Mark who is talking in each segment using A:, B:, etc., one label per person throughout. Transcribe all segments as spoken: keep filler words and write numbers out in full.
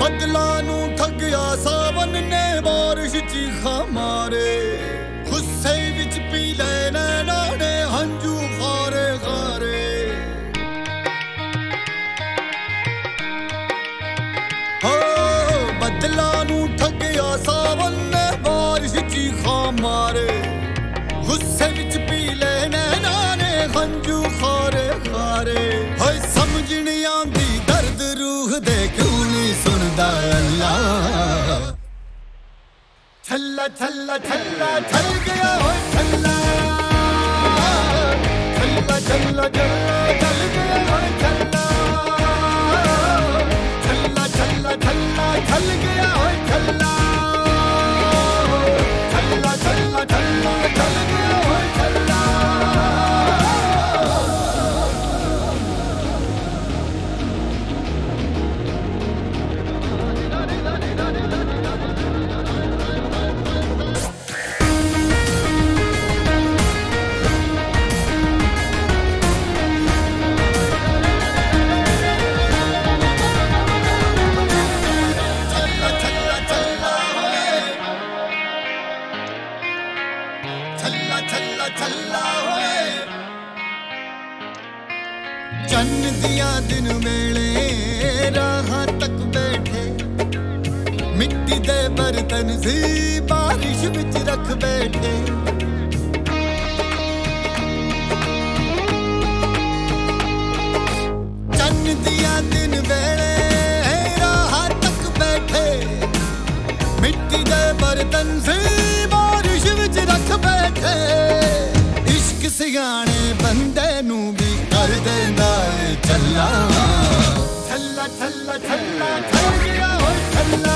A: बदला नू ठगिया सावन ने बारिश चीखा मारे गुस्से विच पी ले नैना ने हंजू खारे खारे हो बदला नू ठगिया सावन ने बारिश चीखा मारे गुस्से विच पी ले नैना ने हंजू खारे खारे होए समझ नहीं आंदी दर्द रूह दे क्यों नहीं सुनदा अल्लाह छल्ला छल्ला छल्ला छल गया होए छल्ला छल्ला छल्ला छल्ला छल गया होए छल्ला छल्ला छल्ला छल्ला छल गया होए छल्ला छल्ला छल्ला छल्ला छल गया होए छल्ला चन्न दिया दिन वेले राह तक बैठे मिट्टी दे बर्तन सी बारिश विच रख बैठे चन्न दिया दिन वेले राह तक बैठे मिट्टी दे बर्तन सी बारिश विच रख बैठे इश्क सियाने बंदे नू भी कर देंदा है छल्ला छल्ला छल्ला छल्ला छल गया होए छल्ला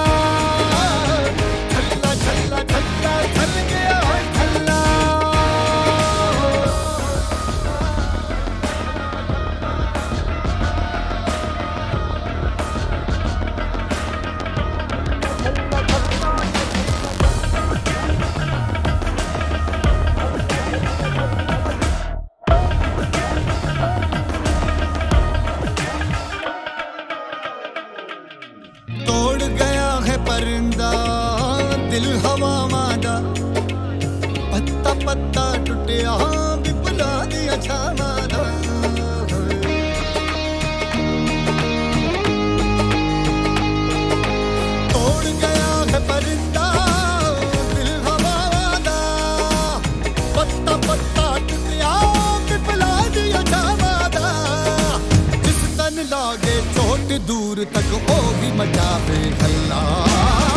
A: छल्ला छल्ला छल्ला छल गया होए छल्ला तोड़ गया है परिंदा दिल हवावां दा पत्ता पत्ता टुटिया विपला दिया छावां दा तोड़ गया है परिंदा दिल हवावां दा पत्ता पत्ता टुटिया विपला दिया छावां दा जिस तन लागे चोट दूर तक ओ भी मचावे खल्ला